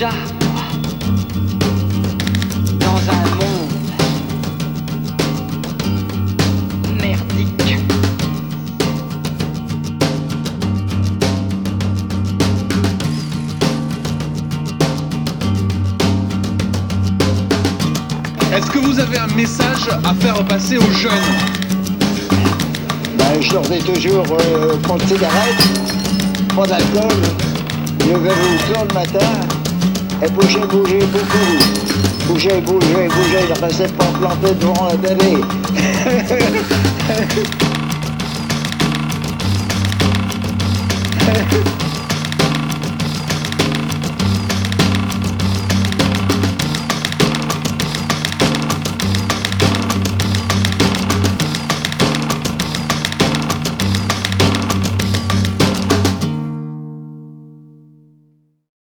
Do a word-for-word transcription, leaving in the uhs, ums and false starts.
déjà dans un monde merdique. Est-ce que vous avez un message à faire passer aux jeunes? Ben, je leur dis toujours, euh, pas de cigarette, pas d'alcool, levez-vous tôt le matin, et bougez, bougez beaucoup. Bougez, bougez, bougez, ne restez pas planté devant la télé.